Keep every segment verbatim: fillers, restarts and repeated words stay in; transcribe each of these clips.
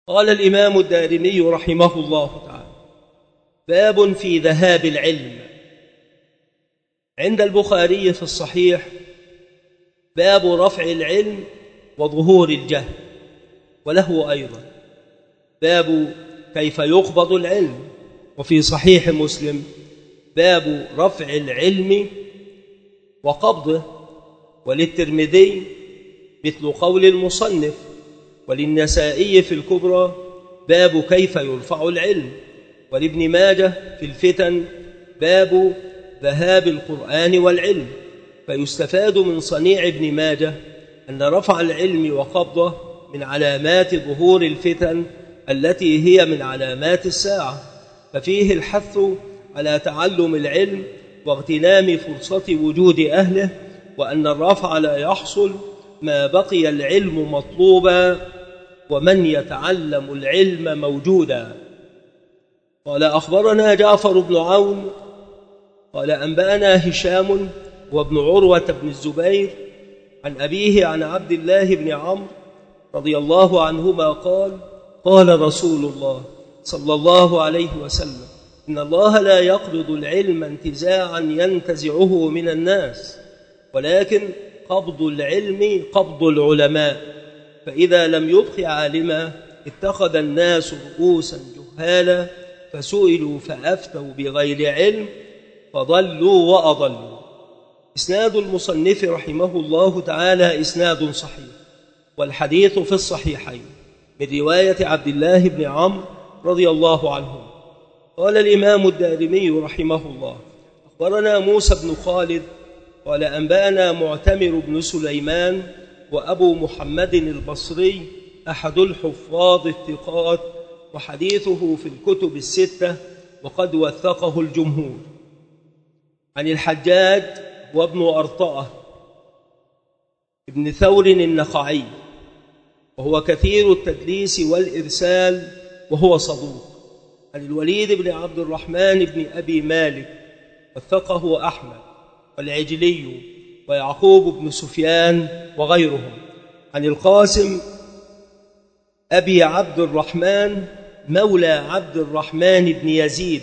قال الإمام الدارمي رحمه الله تعالى: باب في ذهاب العلم. عند البخاري في الصحيح باب رفع العلم وظهور الجهل، وله أيضا باب كيف يقبض العلم، وفي صحيح مسلم باب رفع العلم وقبضه، وللترمذي مثل قول المصنف، وللنسائي في الكبرى باب كيف يرفع العلم، ولابن ماجه في الفتن باب ذهاب القرآن والعلم. فيستفاد من صنيع ابن ماجه أن رفع العلم وقبضه من علامات ظهور الفتن التي هي من علامات الساعة، ففيه الحث على تعلم العلم واغتنام فرصة وجود أهله، وأن الرفع لا يحصل ما بقي العلم مطلوبا، ومن يتعلم العلم موجودا. قال: أخبرنا جعفر بن عون قال: أنبأنا هشام وابن عروة بن الزبير عن أبيه عن عبد الله بن عمرو رضي الله عنهما قال: قال رسول الله صلى الله عليه وسلم: إن الله لا يقبض العلم انتزاعا ينتزعه من الناس، ولكن قبض العلم قبض العلماء، فإذا لم يبق عالما اتخذ الناس رؤوسا جهالا فسئلوا فأفتوا بغير علم فضلوا وأضلوا. إسناد المصنف رحمه الله تعالى إسناد صحيح، والحديث في الصحيحين من رواية عبد الله بن عمرو رضي الله عنه. قال الإمام الدارمي رحمه الله: أخبرنا موسى بن خالد قال: أنبأنا معتمر بن سليمان وأبو محمد البصري أحد الحفاظ الثقات، وحديثه في الكتب الستة وقد وثقه الجمهور، عن الحجاج وابن أرطأة ابن ثور النخعي، وهو كثير التدليس والإرسال وهو صدوق، عن الوليد بن عبد الرحمن بن أبي مالك وثقه أحمد والعجلي ويعقوب بن سفيان وغيرهم، عن القاسم أبي عبد الرحمن مولى عبد الرحمن بن يزيد،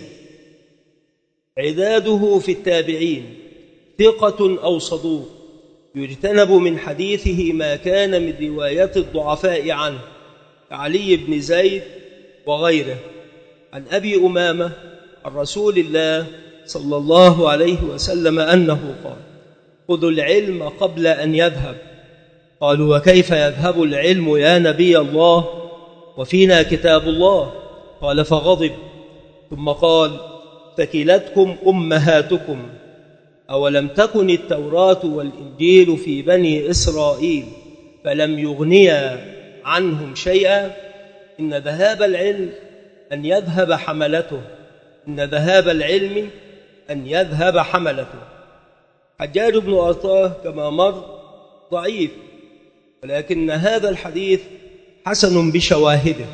عداده في التابعين ثقة أو صدوق، يجتنب من حديثه ما كان من رواية الضعفاء عنه كعلي بن زيد وغيره، عن أبي أمامة عن رسول الله صلى الله عليه وسلم أنه قال: خذوا العلم قبل أن يذهب. قالوا: وكيف يذهب العلم يا نبي الله وفينا كتاب الله؟ قال: فغضب، ثم قال: ثكلتكم أمهاتكم، أولم تكن التوراة والإنجيل في بني إسرائيل فلم يغنيا عنهم شيئا؟ إن ذهاب العلم أن يذهب حملته، إن ذهاب العلم أن يذهب حملته. حجاج بن أرطاه كما مر ضعيف، ولكن هذا الحديث حسن بشواهده.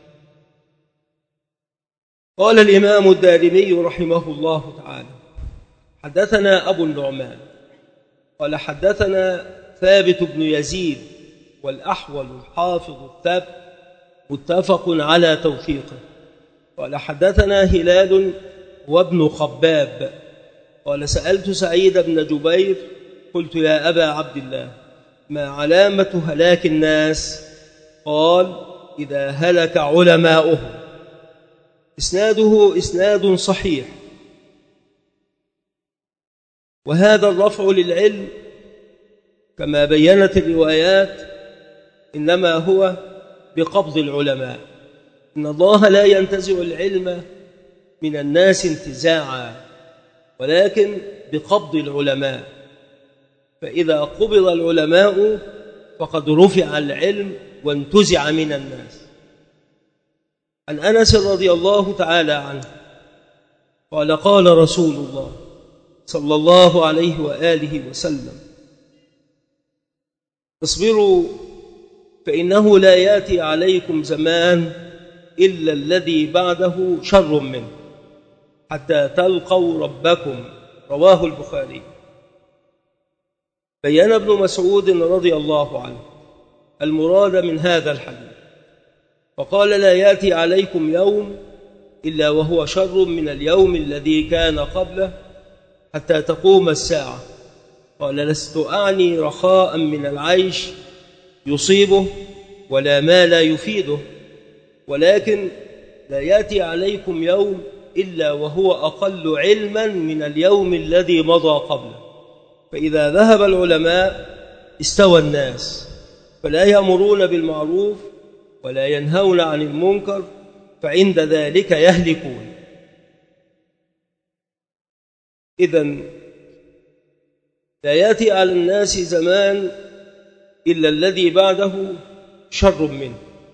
قال الإمام الدارمي رحمه الله تعالى: حدثنا أبو النعمان قال: حدثنا ثابت بن يزيد والأحول الحافظ الثبت متفق على توثيقه. قال: حدثنا هلال وابن خباب قال: سألت سعيد بن جبير قلت: يا أبا عبد الله، ما علامة هلاك الناس؟ قال: إذا هلك علماؤهم. إسناده إسناد صحيح، وهذا الرفع للعلم كما بيّنت الروايات إنما هو بقبض العلماء. إن الله لا ينتزع العلم من الناس انتزاعا، ولكن بقبض العلماء، فإذا قبض العلماء فقد رفع العلم وانتزع من الناس. عن أنس رضي الله تعالى عنه قال: قال رسول الله صلى الله عليه وآله وسلم: اصبروا فإنه لا يأتي عليكم زمان إلا الذي بعده شر منه حتى تلقوا ربكم. رواه البخاري. بيّن ابن مسعود رضي الله عنه المراد من هذا الحديث، فقال لا يأتي عليكم يوم إلا وهو شر من اليوم الذي كان قبله حتى تقوم الساعة. قال لست أعني رخاء من العيش يصيبه ولا ما لا يفيده، ولكن لا يأتي عليكم يوم إلا وهو أقل علما من اليوم الذي مضى قبله، فإذا ذهب العلماء استوى الناس، فلا يأمرون بالمعروف ولا ينهون عن المنكر، فعند ذلك يهلكون. إذن لا يأتي على الناس زمان إلا الذي بعده شر منه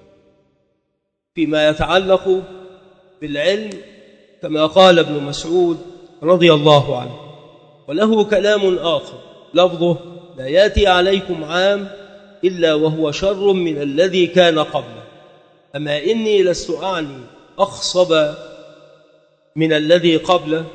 فيما يتعلق بالعلم، كما قال ابن مسعود رضي الله عنه. وله كلام آخر لفظه لا يأتي عليكم عام إلا وهو شر من الذي كان قبله، أما إني لست أعني أخصب من الذي قبله،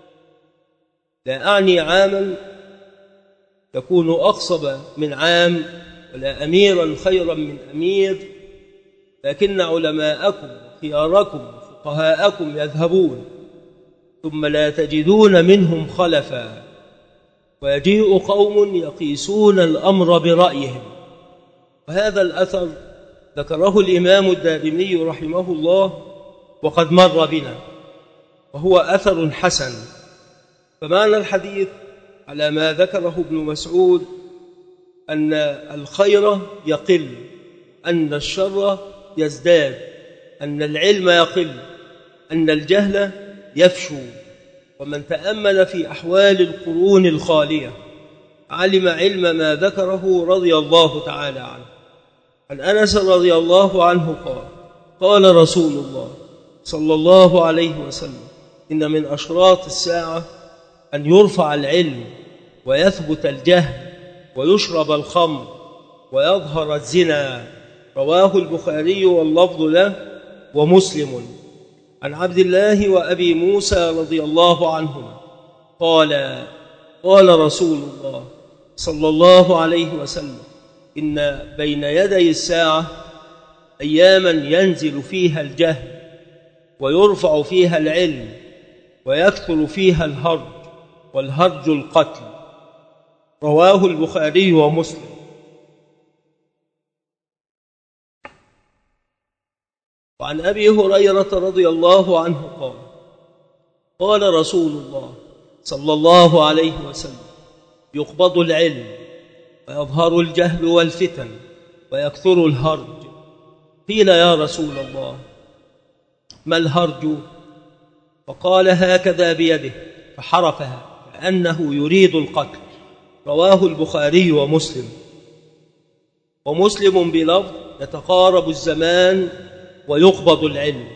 لا أعني عاما يكون أخصب من عام ولا أميرا خيرا من أمير، لكن علماءكم خياركم فقهاءكم يذهبون ثم لا تجدون منهم خلفا، ويجيء قوم يقيسون الأمر برأيهم. وهذا الأثر ذكره الإمام الدارمي رحمه الله وقد مر بنا، وهو أثر حسن. فمعنى الحديث على ما ذكره ابن مسعود أن الخير يقل، أن الشر يزداد، أن العلم يقل، أن الجهل يفشو. ومن تأمل في أحوال القرون الخالية علم علم ما ذكره رضي الله تعالى عنه. عن أنس رضي الله عنه قال قال رسول الله صلى الله عليه وسلم إن من أشراط الساعة أن يرفع العلم ويثبت الجهل ويشرب الخمر ويظهر الزنا. رواه البخاري واللفظ له ومسلم. عن عبد الله وأبي موسى رضي الله عنهما قال قال رسول الله صلى الله عليه وسلم إن بين يدي الساعة أياما ينزل فيها الجهل ويرفع فيها العلم ويكثر فيها الهرج، والهرج القتل. رواه البخاري ومسلم. وعن أبي هريرة رضي الله عنه قال قال رسول الله صلى الله عليه وسلم يقبض العلم ويظهر الجهل والفتن ويكثر الهرج. قيل يا رسول الله ما الهرج؟ فقال هكذا بيده فحرفها كأنه يريد القتل. رواه البخاري ومسلم. ومسلم بلفظ يتقارب الزمان ويقبض العلم.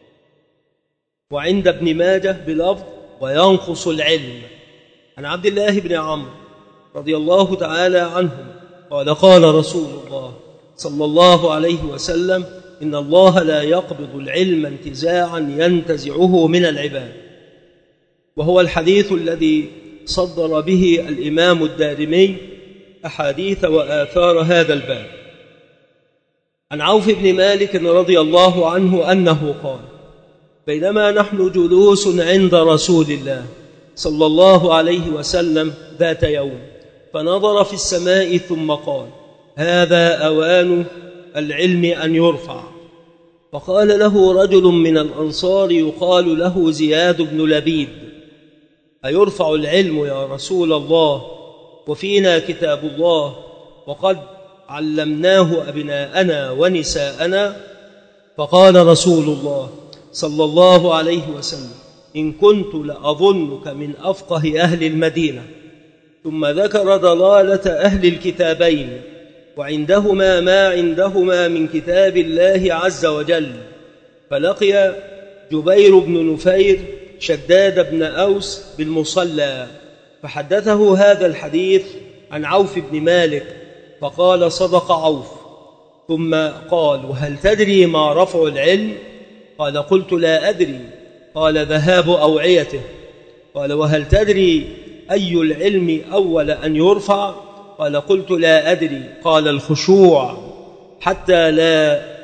وعند ابن ماجه بلفظ وينقص العلم. عن عبد الله بن عمرو رضي الله تعالى عنهم قال قال رسول الله صلى الله عليه وسلم إن الله لا يقبض العلم انتزاعا ينتزعه من العباد. وهو الحديث الذي صدر به الإمام الدارمي أحاديث وآثار هذا الباب. عن عوف بن مالك رضي الله عنه أنه قال بينما نحن جلوس عند رسول الله صلى الله عليه وسلم ذات يوم فنظر في السماء ثم قال هذا أوان العلم أن يرفع. فقال له رجل من الأنصار يقال له زياد بن لبيد أيرفع العلم يا رسول الله وفينا كتاب الله وقد علمناه أبناءنا ونساءنا؟ فقال رسول الله صلى الله عليه وسلم إن كنت لأظنك من أفقه أهل المدينة. ثم ذكر ضلالة أهل الكتابين وعندهما ما عندهما من كتاب الله عز وجل. فلقي جبير بن نفير شداد بن أوس بالمصلى فحدثه هذا الحديث عن عوف بن مالك فقال صدق عوف. ثم قال وهل تدري ما رفع العلم؟ قال قلت لا أدري. قال ذهاب أوعيته. قال وهل تدري أي العلم أول أن يرفع؟ قال قلت لا أدري. قال الخشوع حتى لا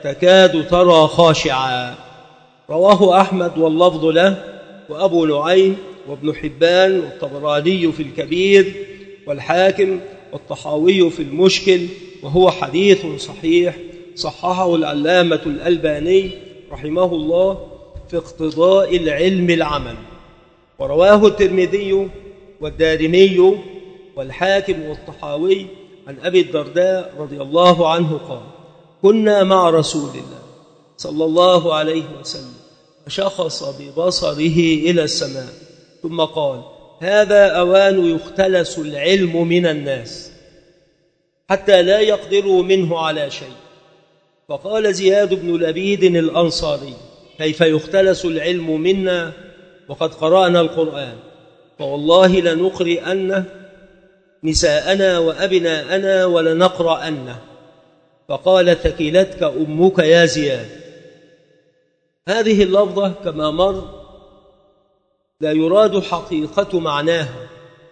تكاد ترى خاشعا. رواه أحمد واللفظ له، وأبو نعيم وابن حبان والطبراني في الكبير والحاكم والطحاوي في المشكل، وهو حديث صحيح صححه العلامة الألباني رحمه الله في اقتضاء العلم العمل. ورواه الترمذي والدارمي والحاكم والطحاوي عن أبي الدرداء رضي الله عنه قال: كنا مع رسول الله صلى الله عليه وسلم فشخص ببصره إلى السماء ثم قال: هذا أوان يختلس العلم من الناس حتى لا يقدروا منه على شيء. فقال زياد بن لبيد الأنصاري: كيف يختلس العلم منا وقد قرأنا القرآن؟ فوالله لنقرئن نساءنا وأبناءنا ولنقرأنه. فقال: ثكلتك أمك يا زياد. هذه اللفظة كما مر لا يراد حقيقة معناها،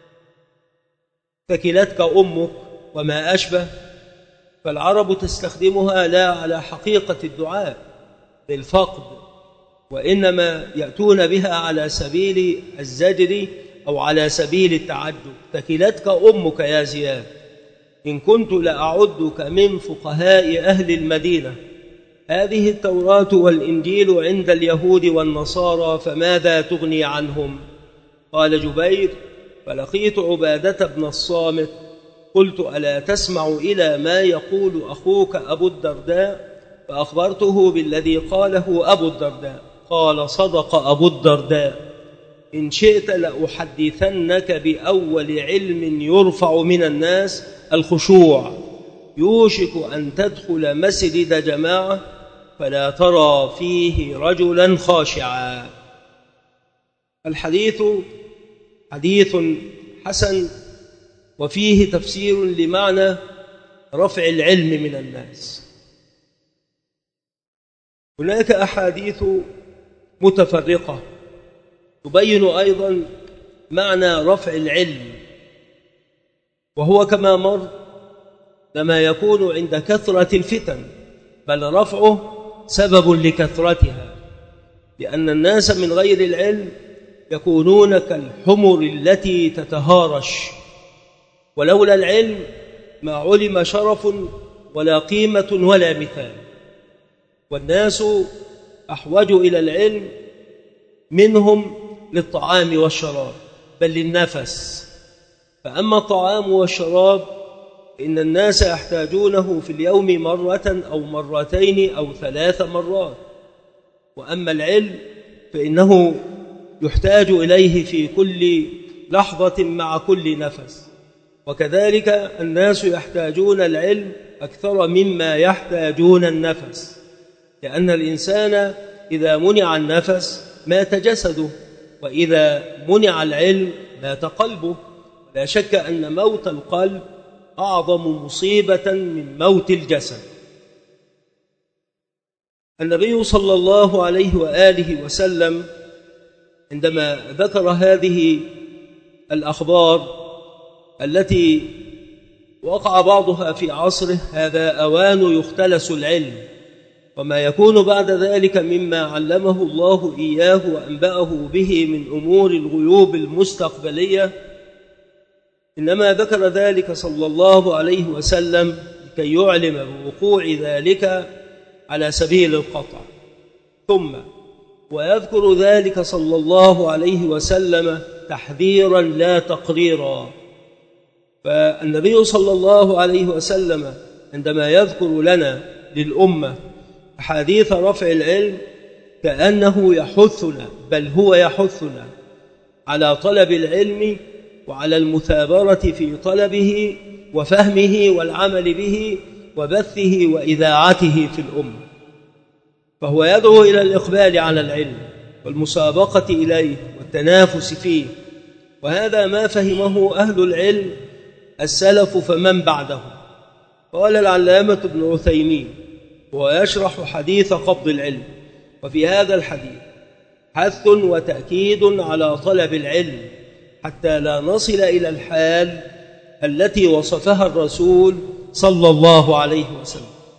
ثكلتك أمك وما أشبه، فالعرب تستخدمها لا على حقيقة الدعاء بالفقد، وإنما يأتون بها على سبيل الزجر أو على سبيل التعجب. ثكلتك أمك يا زياد. إن كنت لأعدك من فقهاء أهل المدينة. هذه التوراة والإنجيل عند اليهود والنصارى فماذا تغني عنهم؟ قال جبير: فلقيت عبادة بن الصامت قلت: ألا تسمع إلى ما يقول أخوك أبو الدرداء؟ فأخبرته بالذي قاله أبو الدرداء. قال: صدق أبو الدرداء، إن شئت لأحدثنك بأول علم يرفع من الناس الخشوع، يوشك أن تدخل مسجد جماعة فلا ترى فيه رجلا خاشعا. الحديث حديث حسن، وفيه تفسير لمعنى رفع العلم من الناس. هناك أحاديث متفرقة تبين أيضا معنى رفع العلم، وهو كما مر لما يكون عند كثرة الفتن، بل رفعه سبب لكثرتها، لأن الناس من غير العلم يكونون كالحمر التي تتهارش، ولولا العلم ما علم شرف ولا قيمة ولا مثال. والناس أحوج إلى العلم منهم للطعام والشراب، بل للنفس. فأما الطعام والشراب إن الناس يحتاجونه في اليوم مرة أو مرتين أو ثلاث مرات، وأما العلم فإنه يحتاج إليه في كل لحظة مع كل نفس. وكذلك الناس يحتاجون العلم أكثر مما يحتاجون النفس، لأن الإنسان إذا منع النفس مات جسده، وإذا منع العلم مات قلبه. لا شك أن موت القلب أعظم مصيبة من موت الجسد. النبي صلى الله عليه وآله وسلم عندما ذكر هذه الأخبار التي وقع بعضها في عصره: هذا أوان يختلس العلم، وما يكون بعد ذلك مما علمه الله إياه وأنبأه به من أمور الغيوب المستقبلية، إنما ذكر ذلك صلى الله عليه وسلم لكي يعلم بوقوع ذلك على سبيل القطع. ثم ويذكر ذلك صلى الله عليه وسلم تحذيرا لا تقريرا. فالنبي صلى الله عليه وسلم عندما يذكر لنا للأمة أحاديث رفع العلم كأنه يحثنا، بل هو يحثنا على طلب العلم وعلى المثابرة في طلبه وفهمه والعمل به وبثه وإذاعته في الأمة. فهو يدعو إلى الإقبال على العلم والمسابقة إليه والتنافس فيه، وهذا ما فهمه أهل العلم السلف فمن بعدهم. قال العلامة ابن عثيمين ويشرح حديث قبض العلم: وفي هذا الحديث حث وتأكيد على طلب العلم حتى لا نصل إلى الحال التي وصفها الرسول صلى الله عليه وسلم.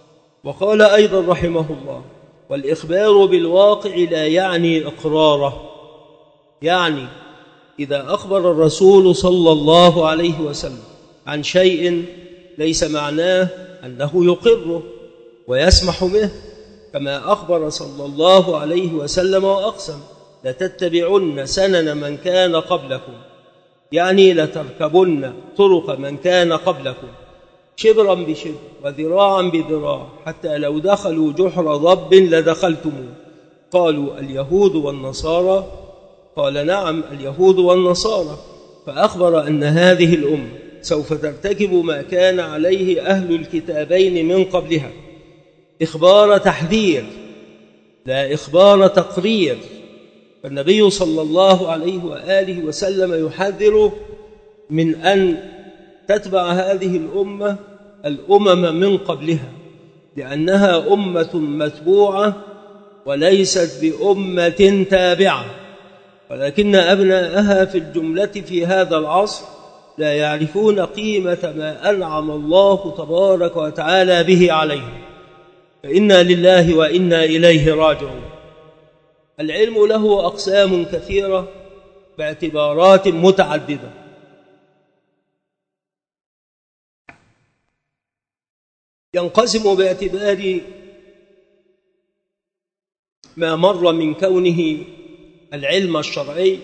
وقال أيضا رحمه الله: والإخبار بالواقع لا يعني إقراره، يعني إذا أخبر الرسول صلى الله عليه وسلم عن شيء ليس معناه أنه يقره ويسمح به، كما أخبر صلى الله عليه وسلم وأقسم: لتتبعن سنن من كان قبلكم، يعني لتركبن طرق من كان قبلكم شبرا بشبر وذراعا بذراع، حتى لو دخلوا جحر ضب لدخلتموه. قالوا: اليهود والنصارى؟ قال: نعم، اليهود والنصارى. فأخبر أن هذه الأمة سوف ترتكب ما كان عليه أهل الكتابين من قبلها، إخبار تحذير لا إخبار تقرير. فالنبي صلى الله عليه وآله وسلم يحذر من أن تتبع هذه الأمة الأمم من قبلها، لأنها أمة متبوعة وليست بأمة تابعة، ولكن أبناءها في الجملة في هذا العصر لا يعرفون قيمة ما أنعم الله تبارك وتعالى به عليهم، فإنا لله وإنا إليه راجعون. العلم له أقسام كثيرة باعتبارات متعددة. ينقسم باعتبار ما مر من كونه العلم الشرعي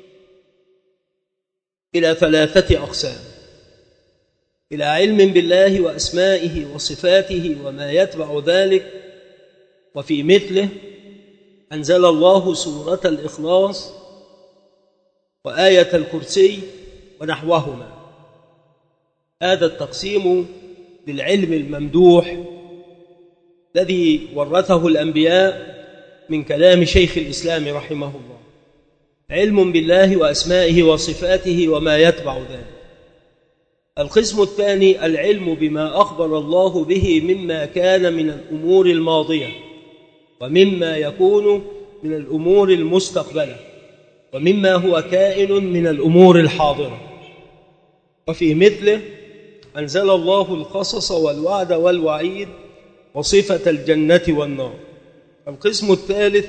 إلى ثلاثة أقسام: إلى علم بالله وأسمائه وصفاته وما يتبع ذلك، وفي مثله أنزل الله سورة الإخلاص وآية الكرسي ونحوهما. هذا التقسيم للعلم الممدوح الذي ورثه الأنبياء من كلام شيخ الإسلام رحمه الله: علم بالله وأسمائه وصفاته وما يتبع ذلك. القسم الثاني: العلم بما أخبر الله به مما كان من الأمور الماضية ومما يكون من الأمور المستقبلة ومما هو كائن من الأمور الحاضرة، وفي مثله أنزل الله القصص والوعد والوعيد وصفة الجنة والنار. القسم الثالث: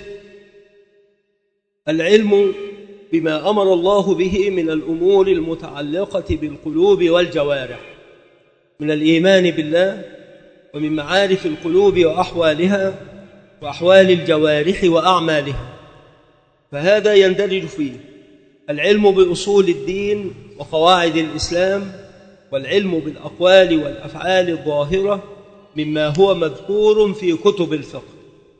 العلم بما أمر الله به من الأمور المتعلقة بالقلوب والجوارح، من الإيمان بالله ومن معارف القلوب وأحوالها وأحوال الجوارح وأعمالها، فهذا يندرج فيه العلم بأصول الدين وقواعد الإسلام، والعلم بالأقوال والأفعال الظاهرة مما هو مذكور في كتب الفقه.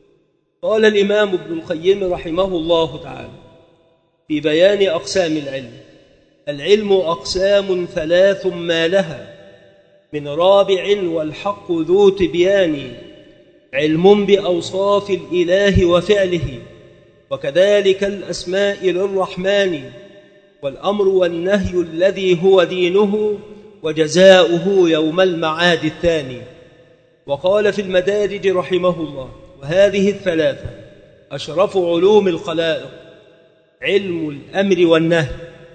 قال الإمام ابن القيم رحمه الله تعالى في بيان أقسام العلم: العلم أقسام ثلاث ما لها من رابع والحق ذو تبيان، علم بأوصاف الإله وفعله وكذلك الأسماء للرحمن، والأمر والنهي الذي هو دينه وجزاؤه يوم المعاد الثاني. وقال في المدارج رحمه الله: وهذه الثلاثة أشرف علوم الخلائق: علم الأمر والنهي،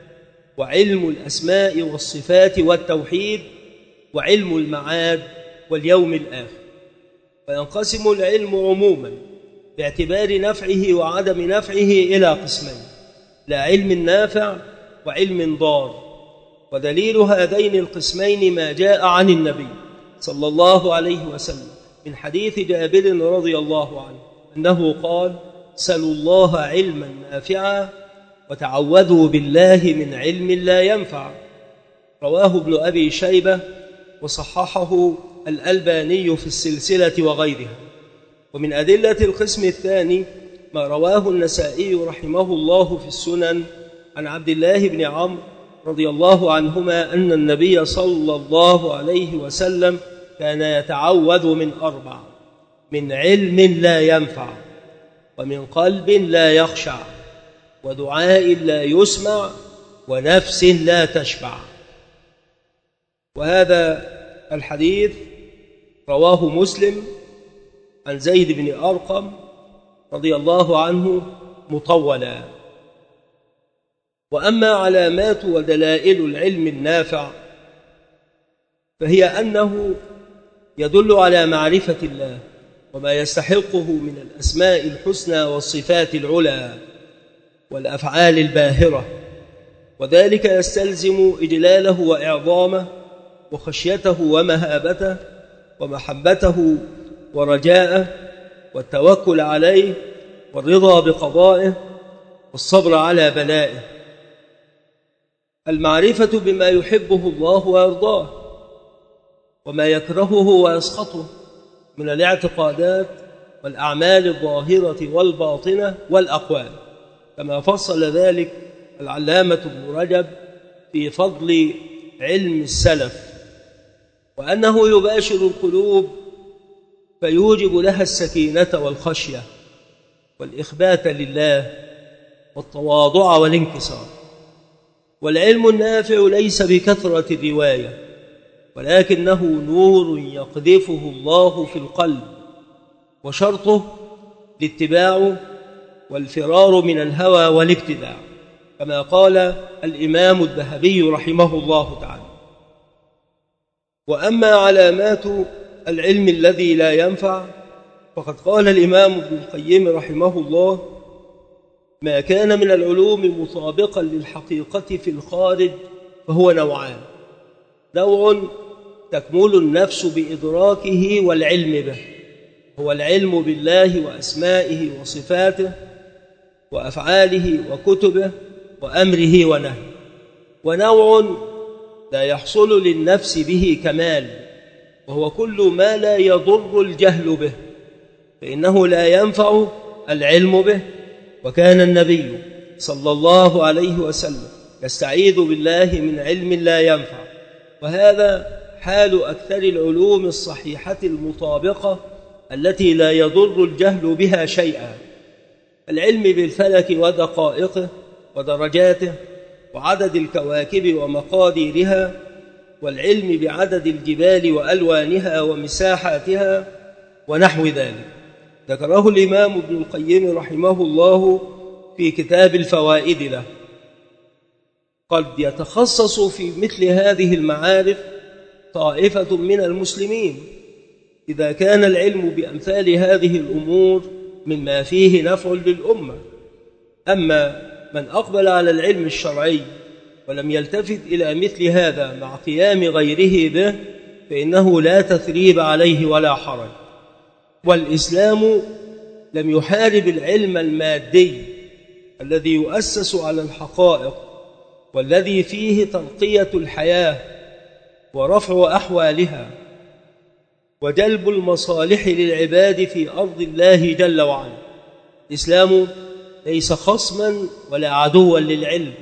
وعلم الأسماء والصفات والتوحيد، وعلم المعاد واليوم الآخر. فينقسم العلم عموما باعتبار نفعه وعدم نفعه إلى قسمين: لا علم نافع وعلم ضار. ودليل هذين القسمين ما جاء عن النبي صلى الله عليه وسلم من حديث جابر رضي الله عنه أنه قال: سلوا الله علما نافعا وتعوذوا بالله من علم لا ينفع. رواه ابن أبي شيبة وصححه الألباني في السلسلة وغيرها. ومن أدلة القسم الثاني ما رواه النسائي رحمه الله في السنن عن عبد الله بن عمرو رضي الله عنهما أن النبي صلى الله عليه وسلم كان يتعوذ من أربع: من علم لا ينفع، ومن قلب لا يخشع، ودعاء لا يسمع، ونفس لا تشبع. وهذا الحديث رواه مسلم عن زيد بن أرقم رضي الله عنه مطولا. وأما علامات ودلائل العلم النافع فهي أنه يدل على معرفة الله وما يستحقه من الأسماء الحسنى والصفات العلى والأفعال الباهرة، وذلك يستلزم إجلاله وإعظامه وخشيته ومهابته ومحبته ورجاءه والتوكل عليه والرضا بقضائه والصبر على بلائه. المعرفة بما يحبه الله ويرضاه وما يكرهه ويسخطه من الاعتقادات والأعمال الظاهرة والباطنة والأقوال، كما فصل ذلك العلامة ابن رجب في فضل علم السلف، وأنه يباشر القلوب فيوجب لها السكينة والخشية والإخبات لله والتواضع والانكسار. والعلم النافع ليس بكثرة الرواية، ولكنه نور يقذفه الله في القلب، وشرطه الاتباع والفرار من الهوى والابتداع، كما قال الإمام الذهبي رحمه الله تعالى. وأما علامات العلم الذي لا ينفع فقد قال الإمام ابن القيم رحمه الله: ما كان من العلوم مطابقا للحقيقة في الخارج فهو نوعان: نوع تكمل النفس بإدراكه والعلم به، هو العلم بالله وأسمائه وصفاته وأفعاله وكتبه وأمره ونهيه. ونوع لا يحصل للنفس به كمال، وهو كل ما لا يضر الجهل به، فإنه لا ينفع العلم به. وكان النبي صلى الله عليه وسلم يستعيذ بالله من علم لا ينفع، وهذا حال أكثر العلوم الصحيحة المطابقة التي لا يضر الجهل بها شيئا: العلم بالفلك ودقائقه ودرجاته وعدد الكواكب ومقاديرها، والعلم بعدد الجبال وألوانها ومساحاتها ونحو ذلك. ذكره الإمام ابن القيم رحمه الله في كتاب الفوائد له. قد يتخصص في مثل هذه المعارف طائفة من المسلمين إذا كان العلم بأمثال هذه الأمور مما فيه نفع للأمة. أما من أقبل على العلم الشرعي ولم يلتفت إلى مثل هذا مع قيام غيره به فإنه لا تثريب عليه ولا حرج. والإسلام لم يحارب العلم المادي الذي يؤسس على الحقائق والذي فيه تنقية الحياة ورفع أحوالها وجلب المصالح للعباد في أرض الله جل وعلا. الإسلام ليس خصما ولا عدوا للعلم،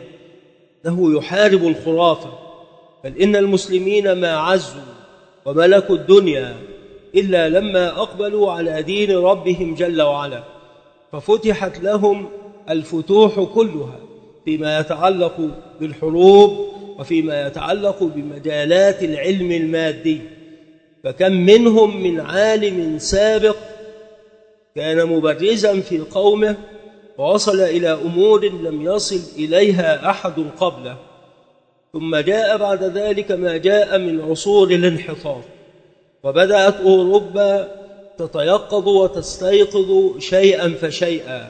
له يحارب الخرافة، بل إن المسلمين ما عزوا وملكوا الدنيا إلا لما أقبلوا على دين ربهم جل وعلا، ففتحت لهم الفتوح كلها فيما يتعلق بالحروب وفيما يتعلق بمجالات العلم المادي. فكم منهم من عالم سابق كان مبرزا في قومه ووصل إلى أمور لم يصل إليها أحد قبله، ثم جاء بعد ذلك ما جاء من عصور الانحطاط، وبدأت أوروبا تتيقظ وتستيقظ شيئا فشيئا،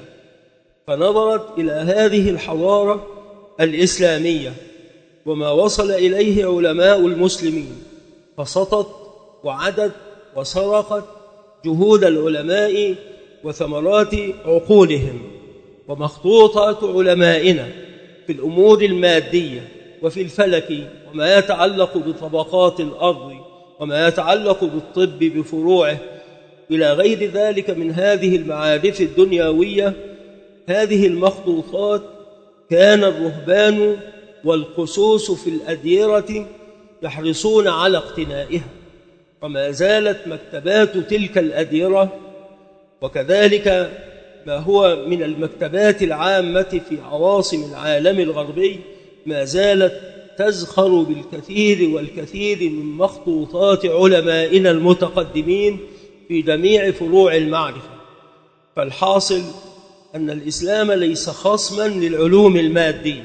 فنظرت إلى هذه الحضارة الإسلامية وما وصل إليه علماء المسلمين، فسطت وعدت وسرقت جهود العلماء وثمرات عقولهم ومخطوطات علمائنا في الأمور المادية وفي الفلك وما يتعلق بطبقات الأرض وما يتعلق بالطب بفروعه إلى غير ذلك من هذه المعارف الدنيوية. هذه المخطوطات كان الرهبان والقسوس في الأديرة يحرصون على اقتنائها، وما زالت مكتبات تلك الأديرة وكذلك ما هو من المكتبات العامة في عواصم العالم الغربي ما زالت تزخر بالكثير والكثير من مخطوطات علمائنا المتقدمين في جميع فروع المعرفة. فالحاصل أن الإسلام ليس خصما للعلوم المادية،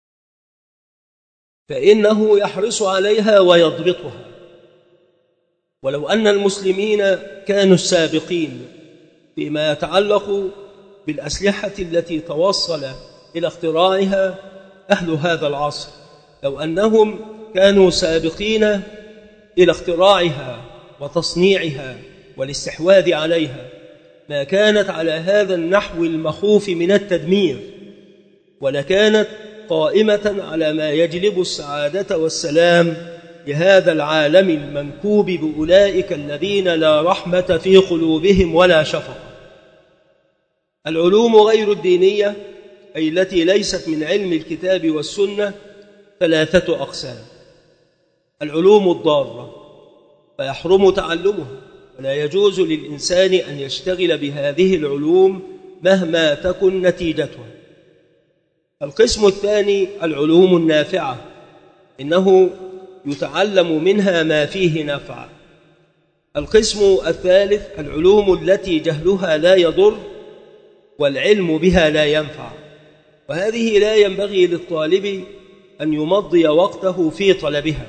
فإنه يحرص عليها ويضبطها، ولو أن المسلمين كانوا السابقين فيما يتعلق بالأسلحة التي توصل إلى اختراعها أهل هذا العصر، لو أنهم كانوا سابقين إلى اختراعها وتصنيعها والاستحواذ عليها، ما كانت على هذا النحو المخوف من التدمير، ولكانت قائمة على ما يجلب السعادة والسلام لهذا العالم المنكوب بأولئك الذين لا رحمة في قلوبهم ولا شفقة. العلوم غير الدينية، أي التي ليست من علم الكتاب والسنة، ثلاثة أقسام: العلوم الضارة فيحرم تعلمها، ولا يجوز للإنسان أن يشتغل بهذه العلوم مهما تكن نتيجتها. القسم الثاني العلوم النافعة، إنه يتعلم منها ما فيه نفع. القسم الثالث العلوم التي جهلها لا يضر والعلم بها لا ينفع، وهذه لا ينبغي للطالب أن يمضي وقته في طلبها.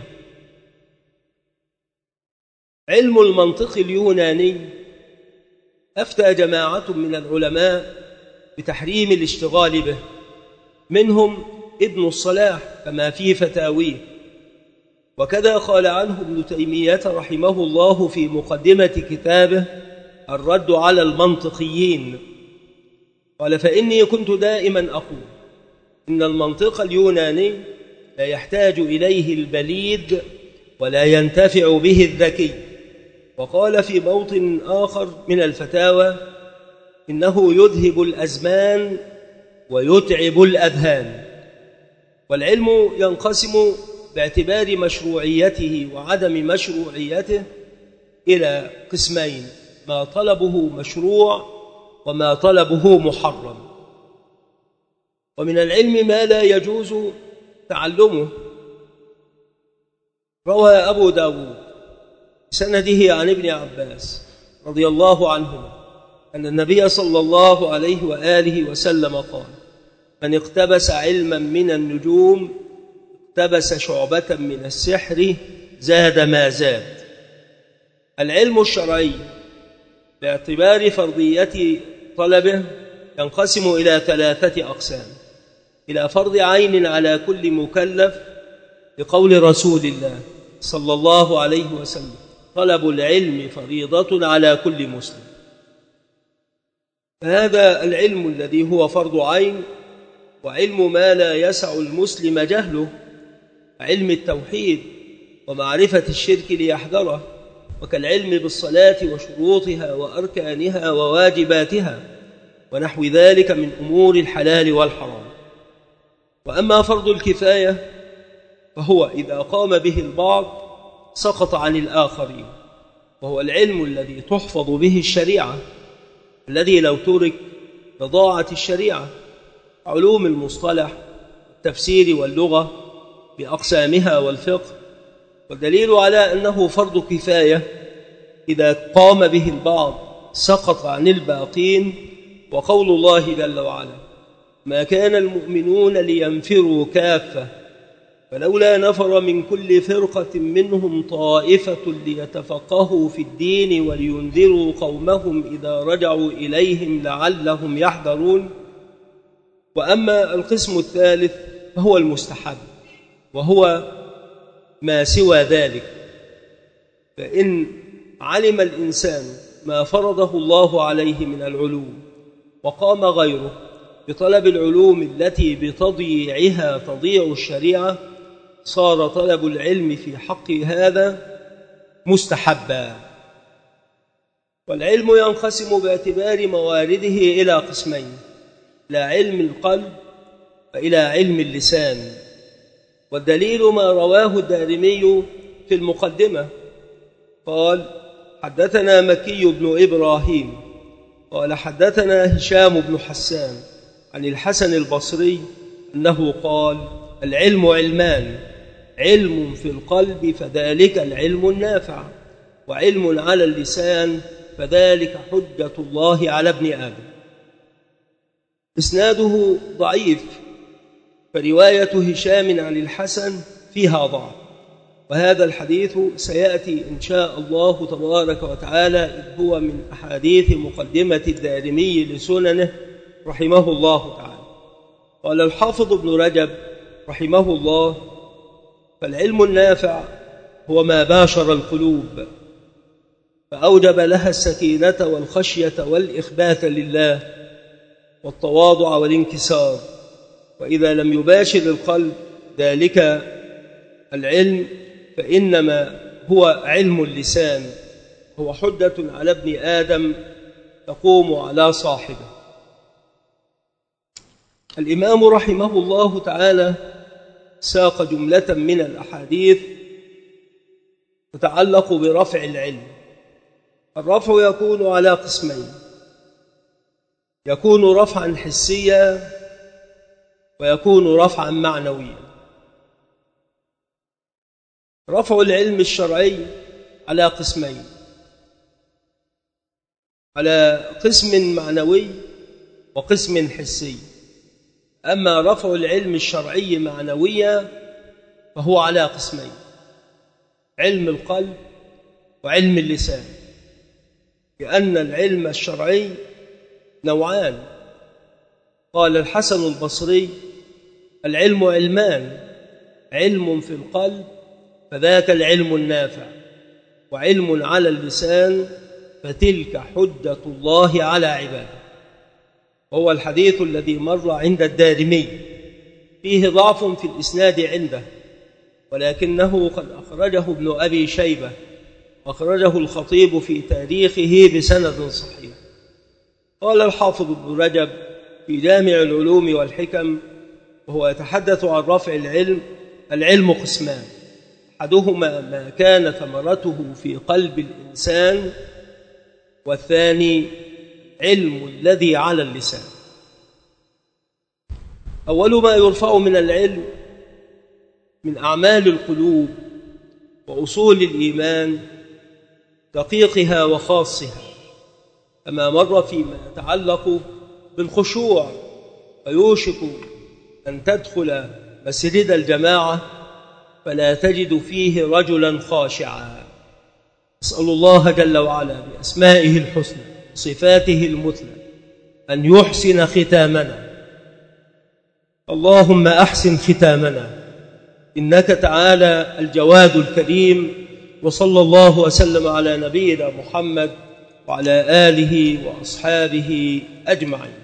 علم المنطق اليوناني أفتى جماعة من العلماء بتحريم الاشتغال به، منهم ابن الصلاح كما في فتاويه، وكذا قال عنه ابن تيمية رحمه الله في مقدمة كتابه الرد على المنطقيين، قال: فإني كنت دائما أقول إن المنطق اليوناني لا يحتاج إليه البليد ولا ينتفع به الذكي. وقال في موطن آخر من الفتاوى: إنه يذهب الأزمان ويتعب الأذهان. والعلم ينقسم باعتبار مشروعيته وعدم مشروعيته إلى قسمين: ما طلبه مشروع وما طلبه محرم. ومن العلم ما لا يجوز تعلمه. روى أبو داود بسنده عن ابن عباس رضي الله عنهما أن النبي صلى الله عليه وآله وسلم قال: من اقتبس علما من النجوم اقتبس شعبة من السحر زاد ما زاد. العلم الشرعي باعتبار فرضية طلبه ينقسم إلى ثلاثة أقسام: إلى فرض عين على كل مكلف، لقول رسول الله صلى الله عليه وسلم: طلب العلم فريضة على كل مسلم. فهذا العلم الذي هو فرض عين، وعلم ما لا يسع المسلم جهله، علم التوحيد ومعرفة الشرك ليحذره، وكالعلم بالصلاة وشروطها وأركانها وواجباتها ونحو ذلك من أمور الحلال والحرام. وأما فرض الكفاية فهو إذا قام به البعض سقط عن الآخرين، وهو العلم الذي تحفظ به الشريعة، الذي لو ترك لضاعت الشريعة: علوم المصطلح التفسير واللغة بأقسامها والفقه. والدليل على أنه فرض كفاية إذا قام به البعض سقط عن الباقين وقول الله جل وعلا: ما كان المؤمنون لينفروا كافة فلولا نفر من كل فرقة منهم طائفة ليتفقهوا في الدين ولينذروا قومهم إذا رجعوا إليهم لعلهم يحذرون. وأما القسم الثالث فهو المستحب، وهو ما سوى ذلك. فإن علم الإنسان ما فرضه الله عليه من العلوم وقام غيره بطلب العلوم التي بتضييعها تضيع الشريعة، صار طلب العلم في حق هذا مستحبا. والعلم ينقسم باعتبار موارده إلى قسمين: إلى علم القلب وإلى علم اللسان. والدليل ما رواه الدارمي في المقدمة قال: حدثنا مكي بن إبراهيم قال حدثنا هشام بن حسان عن الحسن البصري أنه قال: العلم علمان: علم في القلب فذلك العلم النافع، وعلم على اللسان فذلك حجة الله على ابن آدم. إسناده ضعيف، فرواية هشام عن الحسن فيها ضعف، وهذا الحديث سيأتي إن شاء الله تبارك وتعالى، إذ هو من أحاديث مقدمة الدارمي لسننه رحمه الله تعالى. قال الحافظ ابن رجب رحمه الله: فالعلم النافع هو ما باشر القلوب فأوجب لها السكينة والخشية والإخبات لله والتواضع والانكسار، وإذا لم يباشر القلب ذلك العلم فإنما هو علم اللسان، هو حجة على ابن آدم تقوم على صاحبه. الإمام رحمه الله تعالى ساق جملة من الأحاديث تتعلق برفع العلم. الرفع يكون على قسمين: يكون رفعا حسيا ويكون رفعا معنويا. رفع العلم الشرعي على قسمين: على قسم معنوي وقسم حسي. أما رفع العلم الشرعي معنويا فهو على قسمين: علم القلب وعلم اللسان، لأن العلم الشرعي نوعان. قال الحسن البصري: العلم علمان، علم في القلب فذاك العلم النافع، وعلم على اللسان فتلك حجة الله على عباده. وهو الحديث الذي مر عند الدارمي، فيه ضعف في الإسناد عنده، ولكنه قد أخرجه ابن أبي شيبة، أخرجه الخطيب في تاريخه بسند صحيح. قال الحافظ ابن رجب في جامع العلوم والحكم وهو يتحدث عن رفع العلم: العلم قسمان، أحدهما ما كان ثمرته في قلب الإنسان، والثاني علم الذي على اللسان. أول ما يرفع من العلم من أعمال القلوب وأصول الإيمان دقيقها وخاصها، كما مر فيما يتعلق بالخشوع، فيوشك أن تدخل مسجد الجماعة فلا تجد فيه رجلا خاشعا. أسأل الله جل وعلا بأسمائه الحسنى صفاته المثلى أن يحسن ختامنا. اللهم أحسن ختامنا، إنك تعالى الجواد الكريم. وصلى الله وسلم على نبينا محمد وعلى آله وأصحابه أجمعين.